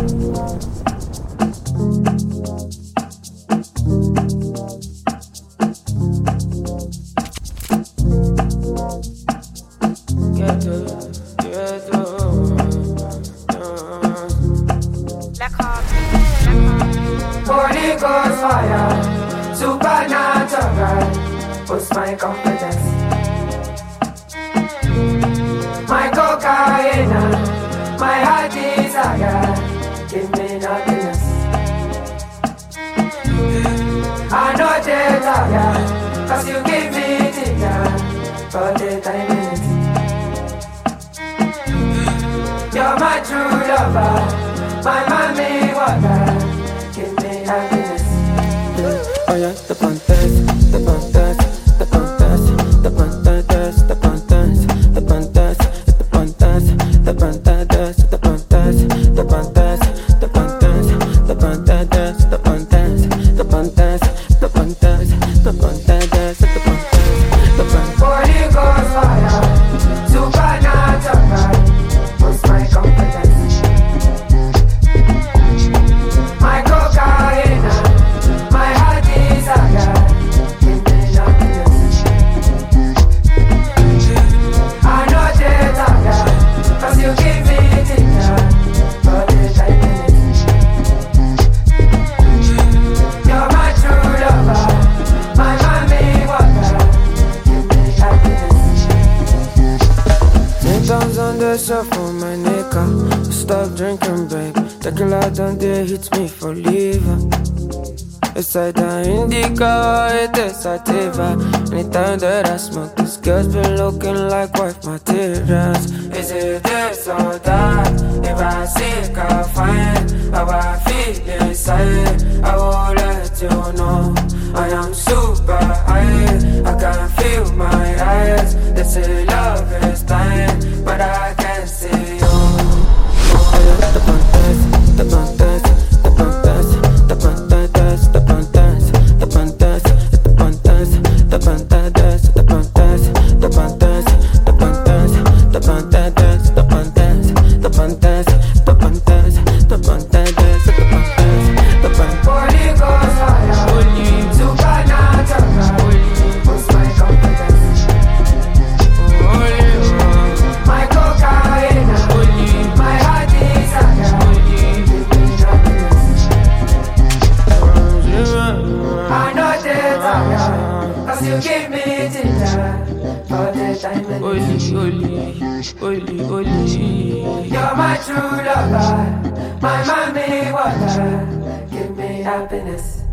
Holy Ghost fire, supernatural, boost my confidence. My cocaine, my heart desire, give me happiness. I know they're tired, cause you give me ginger for the time. You're my true lover, my mommy water. Give me happiness. Oh yeah, the pantas, the pantas, the pantas, the pantas, the pantas, the pantas, the pantas, the pantas, the pantas, the pantas, the pantas, the pantas, the pantas, the pantas, the pantas, the pantas, the pantas, the pantas. Holy Ghost fire, supernatural, boost my confidence. On the shelf for my nigga, stop drinking, babe. Tequila down there hits me for liver. It's either indica or it is sativa. Anytime that I smoke, this girl's been looking like wife materials. Is it this or that? If I seek, I'll find how I feel inside. I will let you know I am super high. I can feel my eyes. They say love is blind, but I can't see you. The pantas, the pantas, the pantas, the pantas, the pantas, the pantas, the pantas, the pantas, the pantas, the pantas, the pantas, the pantas, the pantas, the pantas, the pantas, the pantas, the pantas. Holy Ghost fire, supernatural, boost my confidence. My cocaine, my heart desire, give me happiness. I know they're tired, cause you give me ginger for the time. You're my true lover, my mommy water, give me happiness.